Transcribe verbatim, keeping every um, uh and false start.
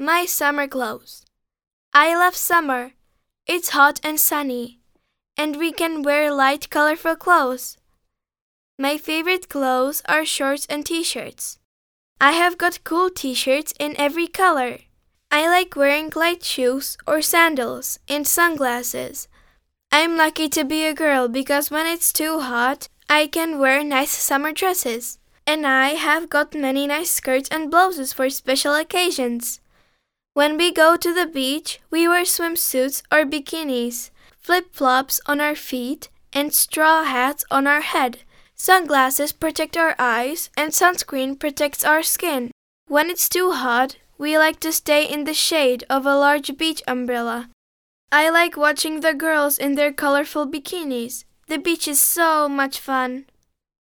My summer clothes. I love summer. It's hot and sunny, and we can wear light, colorful clothes. My favorite clothes are shorts and t-shirts. I have got cool t-shirts in every color. I like wearing light shoes or sandals and sunglasses. I'm lucky to be a girl because when it's too hot, I can wear nice summer dresses. And I have got many nice skirts and blouses for special occasions. When we go to the beach, we wear swimsuits or bikinis, flip-flops on our feet, and straw hats on our head. Sunglasses protect our eyes, and sunscreen protects our skin. When it's too hot, we like to stay in the shade of a large beach umbrella. I like watching the girls in their colorful bikinis. The beach is so much fun.